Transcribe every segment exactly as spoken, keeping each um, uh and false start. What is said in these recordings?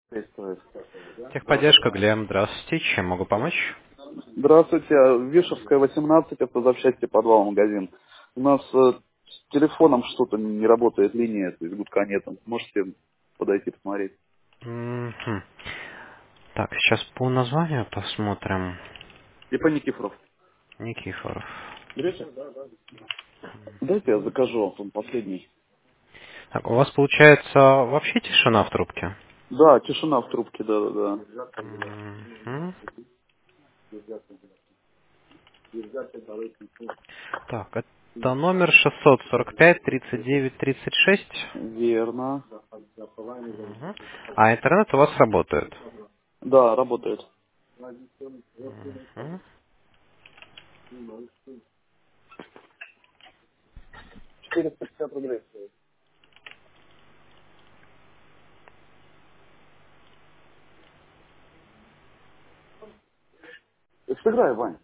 Приветствую. Техподдержка, Глеб, здравствуйте. Чем могу помочь? Здравствуйте. Вишевская, восемнадцать, автозапчасти, подвал, магазин. У нас э, с телефоном что-то не работает, линия, то есть гудка нет. Можете подойти посмотреть? Мгм. Так, сейчас по названию посмотрим. И по Никифоров. Никифоров. Берете? Дайте я закажу, он последний. Так, у вас получается вообще тишина в трубке? Да, тишина в трубке, да, да, да. Мгм. Так, это номер шестьсот сорок пять тридцать девять тридцать шесть. Верно. Мгм. А интернет у вас работает? Да, работает. Мгм. четыреста пятьдесят рублей. Сыграй, Вань.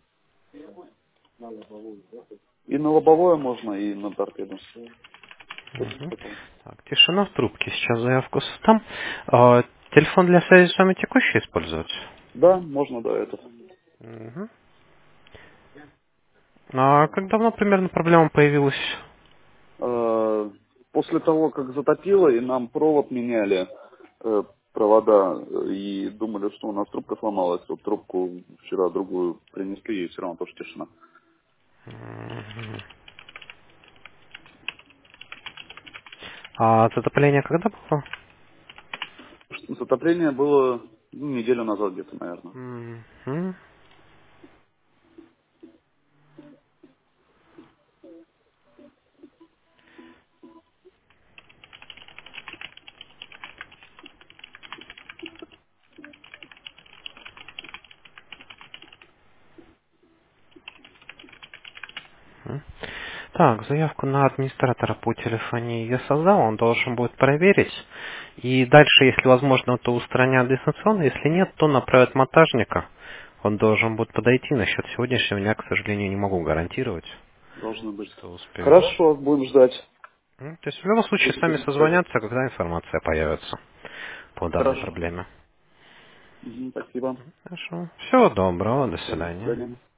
И на лобовое можно, и на торпеду. Хочешь Мгм. такого? Так, тишина в трубке. Сейчас заявку создам. А, телефон для связи с вами текущий использовать? Да, можно, да, этот. Мгм. А как давно примерно проблема появилась? Э, После того, как затопило, и нам провод меняли, э, провода, э, и думали, что у нас трубка сломалась. Вот трубку вчера другую принесли, и все равно тоже тишина. Мгм. А затопление когда было? Затопление было ну, неделю назад где-то, наверное. Мгм. Мгм. Так, заявку на администратора по телефонии я создал, он должен будет проверить. И дальше, если возможно, то устранят дистанционно, если нет, то направят монтажника. Он должен будет подойти. Насчет сегодняшнего дня, к сожалению, не могу гарантировать, Должно быть. что успеют. Хорошо, будем ждать. М, То есть в любом случае Будем сами будем ждать. созвонятся, когда информация появится по данной Хорошо. проблеме. Мгм, спасибо. Хорошо. Всего доброго, до До свидания. свидания.